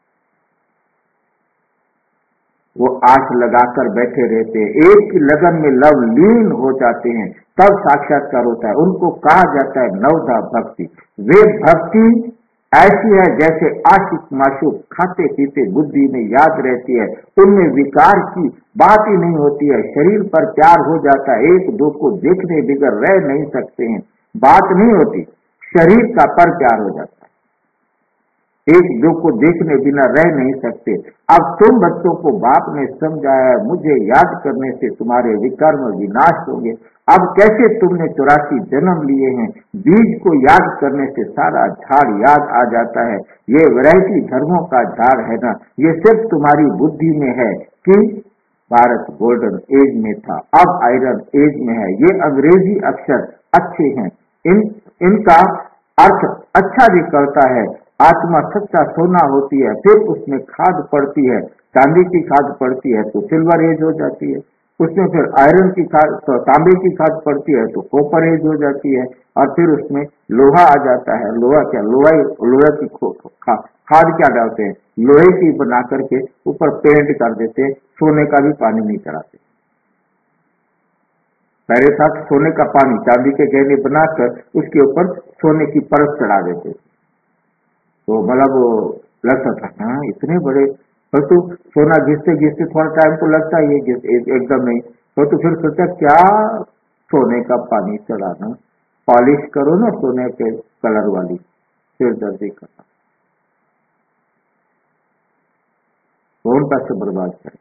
वो आंख लगाकर बैठे रहते हैं, एक ही लगन में लव लीन हो जाते हैं, तब साक्षात्कार होता है। उनको कहा जाता है नवधा भक्ति। वे भक्ति ऐसी है जैसे आशिक माशूक खाते पीते बुद्धि में याद रहती है, उनमें विकार की बात ही नहीं होती है। शरीर पर प्यार हो जाता है, एक दो को देखने बिगर रह नहीं सकते हैं, बात नहीं होती, शरीर का पर प्यार हो जाता है, एक दो को देखने बिना रह नहीं सकते। अब तुम बच्चों को बाप ने समझाया, मुझे याद करने से तुम्हारे विकर्म विनाश होंगे। अब कैसे तुमने चौरासी जन्म लिए हैं, बीज को याद करने से सारा झाड़ याद आ जाता है। ये वैरायटी धर्मों का झाड़ है ना, ये सिर्फ तुम्हारी बुद्धि में है कि भारत गोल्डन एज में था, अब आयरन एज में है। ये अंग्रेजी अक्षर अच्छे हैं, इन इनका अर्थ अच्छा निकलता है। आत्मा सच्चा सोना होती है, फिर उसमें खाद पड़ती है, चांदी की खाद पड़ती है तो सिल्वर एज हो जाती है, उसमें फिर आयरन की खाद तो तांबे की खाद पड़ती है तो कॉपर एज हो जाती है, और फिर उसमें लोहा आ जाता है। लोहा क्या, लोहा लोहे की खा, खाद क्या डालते हैं, लोहे की बना करके ऊपर पेंट कर देते हैं, सोने का भी पानी नहीं चढ़ाते। पहले था सोने का पानी चांदी के गहने बनाकर उसके ऊपर सोने की परत चढ़ा देते, तो मतलब लगता था हाँ इतने बड़े, परंतु सोना घिसते घिसते थोड़ा टाइम तो लगता ही है, एकदम नहीं। तो, तो फिर सोचा क्या सोने का पानी चढ़ाना, पॉलिश करो ना सोने के कलर वाली, सिर दर्दी करना, कौन पैसे बर्बाद करे।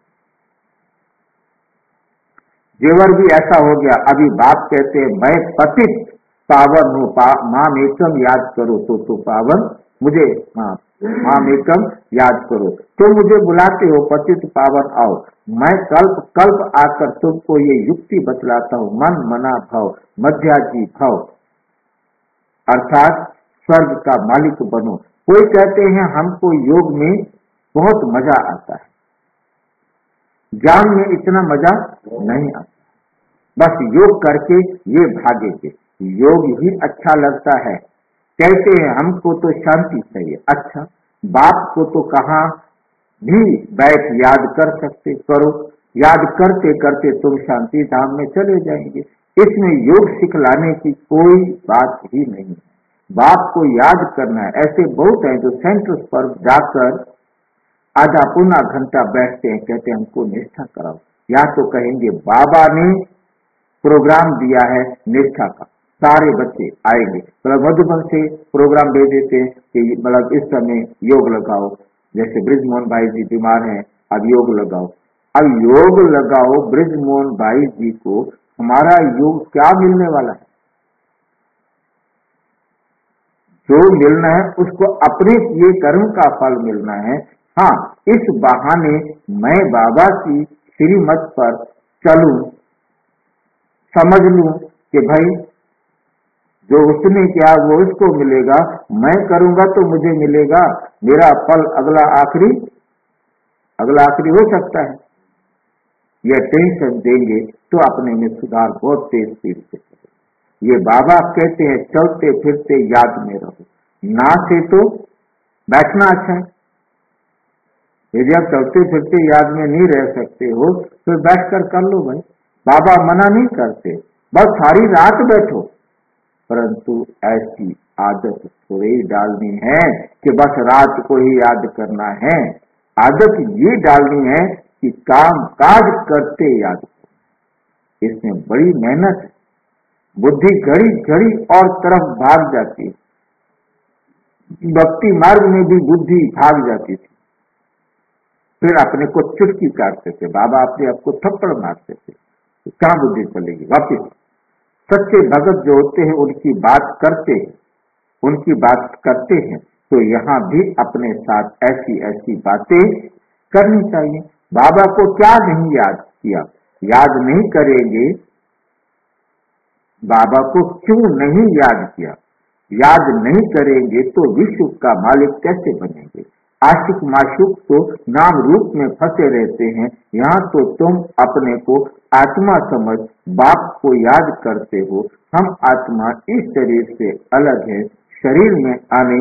जेवर भी ऐसा हो गया। अभी बाप कहते हैं मैं पतित पावन हूँ, पा, माम एकम याद करो तो तो पावन मुझे, हाँ माम एकम याद करो तो मुझे बुलाते हो, पतित पावन आओ। मैं कल्प कल्प आकर तुमको ये युक्ति बतलाता हूँ, मन मना भाव मध्याजी भाव, अर्थात स्वर्ग का मालिक बनो। कोई कहते हैं हमको योग में बहुत मजा आता है, ज्ञान में इतना मजा नहीं आता, बस योग करके ये भागेंगे, योग ही अच्छा लगता है। कहते हैं हमको तो शांति चाहिए, अच्छा बाप को तो कहाँ भी बैठ याद कर सकते, करो, याद करते करते तुम शांति धाम में चले जाएंगे। इसमें योग सिखलाने की कोई बात ही नहीं, बाप को याद करना है। ऐसे बहुत हैं जो सेंटर्स पर जाकर आधा पौना घंटा बैठते हैं, कहते हैं हमको निष्ठा कराओ, या तो कहेंगे बाबा ने प्रोग्राम दिया है निष्ठा का, सारे बच्चे आएंगे, मतलब मधुबन से प्रोग्राम दे देते हैं कि मतलब इस समय योग लगाओ, जैसे ब्रिजमोहन भाई जी बीमार हैं, अब योग लगाओ। अब योग लगाओ ब्रिजमोहन भाई जी को, हमारा योग क्या मिलने वाला है? जो मिलना है उसको अपने किए कर्म का फल मिलना है। हाँ, इस बहाने मैं बाबा की श्रीमत पर चलूं, समझ लूं कि भाई जो उसने किया वो उसको मिलेगा, मैं करूंगा तो मुझे मिलेगा, मेरा फल अगला आखिरी अगला आखिरी हो सकता है। यह टेंशन देंगे तो अपने में सुधार बहुत तेज स्पीड से चले। ये बाबा कहते हैं चलते फिरते याद में रहो, ना से तो बैठना अच्छा है। यदि आप चलते फिरते याद में नहीं रह सकते हो तो बैठकर कर लो भाई, बाबा मना नहीं करते, बस सारी रात बैठो, परंतु ऐसी आदत थोड़ी डालनी है कि बस रात को ही याद करना है। आदत ये डालनी है कि काम काज करते याद करो। इसमें बड़ी मेहनत है, बुद्धि घड़ी घड़ी और तरफ भाग जाती है। भक्ति मार्ग में भी बुद्धि भाग जाती थी, फिर अपने को चुटकी काटते थे, बाबा अपने आपको थप्पड़ मारते थे, तो कहाँ बुद्धि चलेगी वापिस। सच्चे भगत जो होते हैं उनकी बात करते हैं उनकी बात करते हैं तो यहाँ भी अपने साथ ऐसी ऐसी बातें करनी चाहिए। बाबा को क्या नहीं याद किया, याद नहीं करेंगे, बाबा को क्यों नहीं याद किया, याद नहीं करेंगे तो विश्व का मालिक कैसे बनेंगे। आशिक माशूक तो नाम रूप में फंसे रहते हैं, यहाँ तो तुम अपने को आत्मा समझ बाप को याद करते हो। हम आत्मा इस शरीर से अलग है, शरीर में आने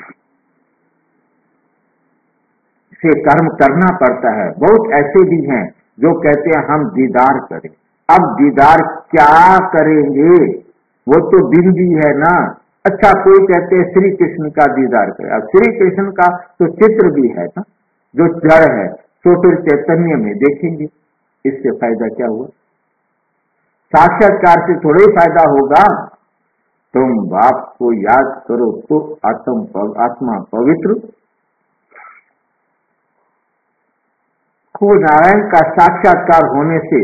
से कर्म करना पड़ता है। बहुत ऐसे भी हैं जो कहते हैं हम दीदार करें। अब दीदार क्या करेंगे, वो तो दिन भी है ना। अच्छा, कोई कहते हैं श्री कृष्ण का दीदार करें। अब श्री कृष्ण का तो चित्र भी है ना, जो जड़ है, तो फिर चैतन्य में देखेंगे, इससे फायदा क्या हुआ? साक्षात्कार से थोड़ा ही फायदा होगा। तुम बाप को याद करो तो आत्म आत्मा पवित्र को नारायण का साक्षात्कार होने से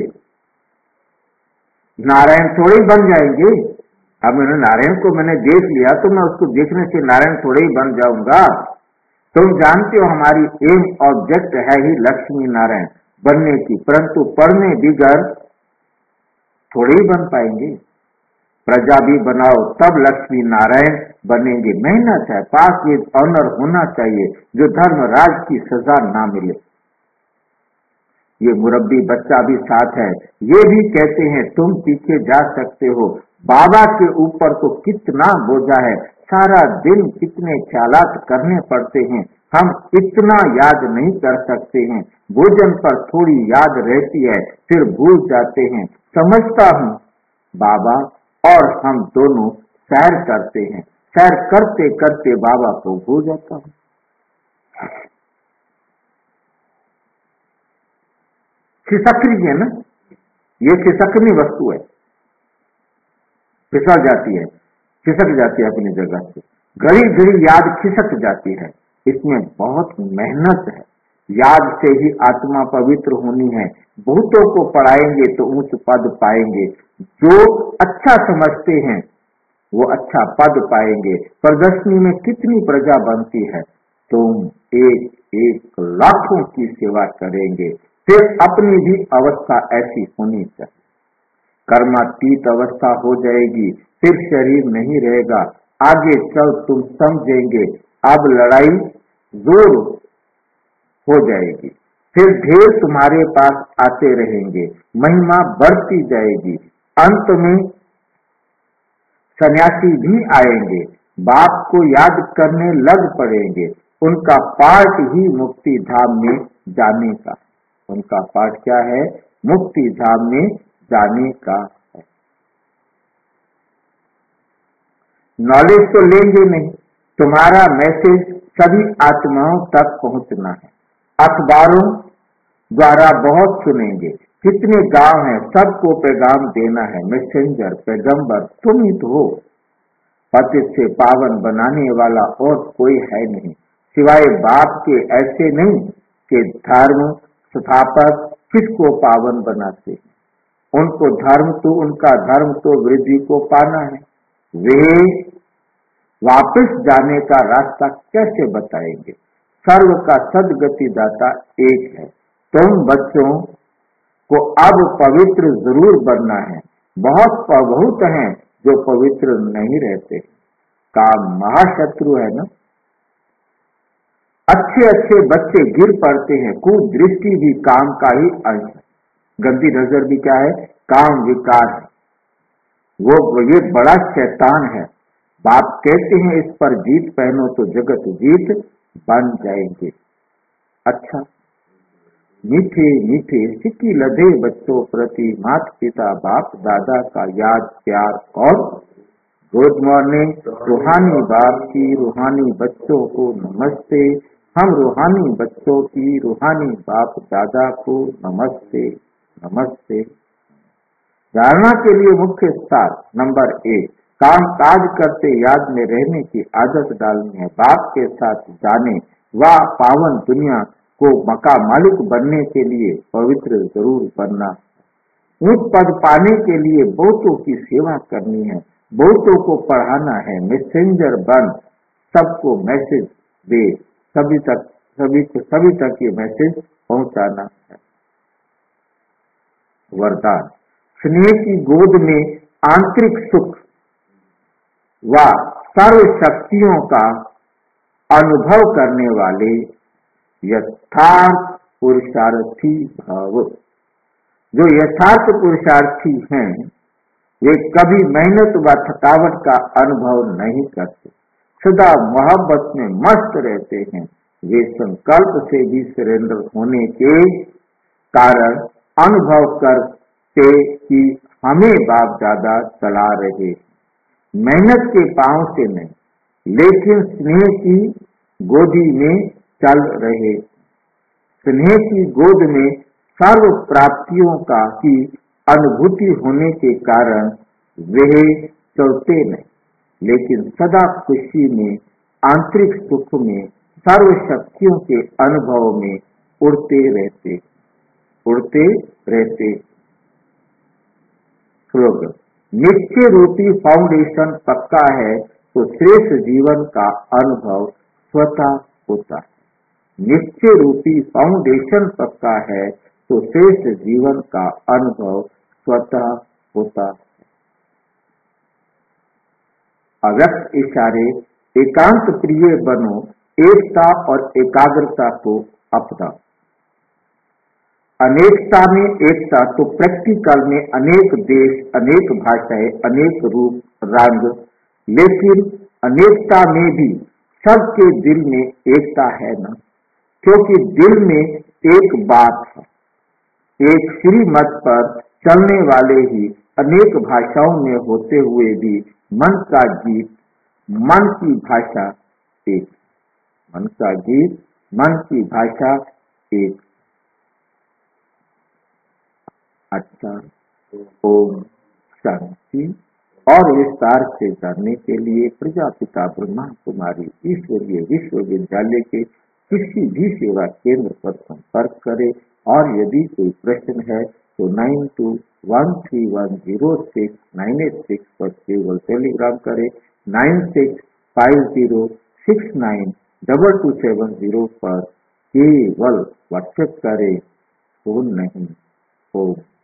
नारायण थोड़े ही बन जाएंगे। अब मैंने नारायण को मैंने देख लिया तो मैं उसको देखने से नारायण थोड़े ही बन जाऊंगा। तुम जानते हो हमारी एम ऑब्जेक्ट है ही लक्ष्मी नारायण बनने की, परंतु पढ़ने बिगड़ थोड़े ही बन पाएंगे। प्रजा भी बनाओ तब लक्ष्मी नारायण बनेंगे। मेहनत है, पास विद ऑनर होना चाहिए, जो धर्म राज की सजा ना मिले। ये मुरब्बी बच्चा भी साथ है, ये भी कहते हैं तुम पीछे जा सकते हो। बाबा के ऊपर तो कितना बोझा है, सारा दिन कितने ख्यालात करने पड़ते हैं, हम इतना याद नहीं कर सकते हैं। भोजन पर थोड़ी याद रहती है, फिर भूल जाते हैं। समझता हूँ बाबा और हम दोनों सैर करते हैं, सैर करते करते बाबा को भूल जाता हूँ। खिसकनी है ना, ये खिसकनी वस्तु है, फिसल जाती है, खिसक जाती है अपनी जगह से, घड़ी घड़ी याद खिसक जाती है। इसमें बहुत मेहनत है, याद से ही आत्मा पवित्र होनी है। बहुतों को पढ़ाएंगे तो ऊंच पद पाएंगे, जो अच्छा समझते हैं वो अच्छा पद पाएंगे। प्रदर्शनी में कितनी प्रजा बनती है, तुम एक एक लाखों की सेवा करेंगे, फिर अपनी भी अवस्था ऐसी होनी चाहिए। कर्मातीत अवस्था हो जाएगी, फिर शरीर नहीं रहेगा। आगे चल तुम समझेंगे, अब लड़ाई जोर हो जाएगी, फिर ढेर तुम्हारे पास आते रहेंगे, महिमा बढ़ती जाएगी। अंत में सन्यासी भी आएंगे, बाप को याद करने लग पड़ेंगे। उनका पाठ ही मुक्ति धाम में जाने का, उनका पाठ क्या है? मुक्ति धाम में जाने का है। नॉलेज तो लेंगे नहीं, तुम्हारा मैसेज सभी आत्माओं तक पहुंचना है। अखबारों द्वारा बहुत सुनेंगे, कितने गांव हैं, सबको पैगाम देना है। मैसेंजर पैगंबर तुम ही तो हो। पतित से पावन बनाने वाला और कोई है नहीं सिवाय बाप के। ऐसे नहीं कि धर्म स्थापक किसको पावन बनाते हैं, उनको धर्म तो उनका धर्म तो वृद्धि को पाना है। वे वापस जाने का रास्ता कैसे बताएंगे? सर्व का सदगति दाता एक है। तुम बच्चों को अब पवित्र जरूर बनना है। बहुत बहुत हैं जो पवित्र नहीं रहते, काम महाशत्रु है ना। अच्छे अच्छे बच्चे गिर पड़ते हैं, कुदृष्टि भी काम का ही अंश है। गंदी नजर भी क्या है? काम विकार है। वो ये बड़ा शैतान है। बाप कहते हैं इस पर जीत पहनो तो जगत जीत बन जाएंगे। अच्छा, मीठे मीठे सिक्की लदे बच्चों प्रति माता पिता बाप दादा का याद प्यार और गुड मॉर्निंग। रूहानी बाप की रूहानी बच्चों को नमस्ते। हम रूहानी बच्चों की रूहानी बाप दादा को नमस्ते नमस्ते। धारणा के लिए मुख्य सार नंबर एक, काम काज करते याद में रहने की आदत डालनी है। बाप के साथ जाने व पावन दुनिया को मका मालिक बनने के लिए पवित्र जरूर बनना। उच्च पद पाने के लिए बहुतों की सेवा करनी है, बहुतों को पढ़ाना है। मैसेंजर बन सबको मैसेज दे, सभी तक सभी सभी तक ये मैसेज पहुंचाना है। वरदान, स्नेह की गोद में आंतरिक सुख व सर्व शक्तियों का अनुभव करने वाले यथार्थ पुरुषार्थी भाव। जो यथार्थ पुरुषार्थी हैं वे कभी मेहनत व थकावट का अनुभव नहीं करते, सदा मोहब्बत में मस्त रहते हैं। वे संकल्प से भी सरेंडर होने के कारण अनुभव करते कि हमें बाप दादा चला रहे। मेहनत के पांव से नहीं, लेकिन स्नेह की गोदी में चल रहे। स्नेह की गोद में सर्व प्राप्तियों का की अनुभूति होने के कारण वे चलते नहीं, लेकिन सदा खुशी में, आंतरिक सुख में, सर्व शक्तियों के अनुभव में उड़ते रहते उड़ते रहते। स्लोगन: निश्चय रूपी फाउंडेशन पक्का है तो श्रेष्ठ जीवन का अनुभव स्वतः होता है। निश्चय रूपी फाउंडेशन पक्का है तो श्रेष्ठ जीवन का अनुभव स्वतः होता है। अव्यक्त इशारे: एकांत प्रिय बनो, एकता और एकाग्रता को अपनाओ। अनेकता में एकता तो प्रैक्टिकल में अनेक देश, अनेक भाषाएं, अनेक रूप रंग, लेकिन अनेकता में भी सबके दिल में एकता है ना, क्योंकि दिल में एक बात है। एक श्रीमत पर चलने वाले ही अनेक भाषाओं में होते हुए भी मन का गीत, मन की भाषा एक। मन का गीत, मन की भाषा एक। अच्छा, ओम शांति। और विस्तार से जानने के लिए प्रजापिता ब्रह्मा कुमारी ईश्वरीय विश्वविद्यालय के किसी भी सेवा केंद्र पर संपर्क करें। और यदि कोई प्रश्न है तो nine two one three one zero six nine eight six पर केवल टेलीग्राम करें। Nine six five zero six nine double two seven zero पर केवल व्हाट्सएप करें, फोन नहीं। ओम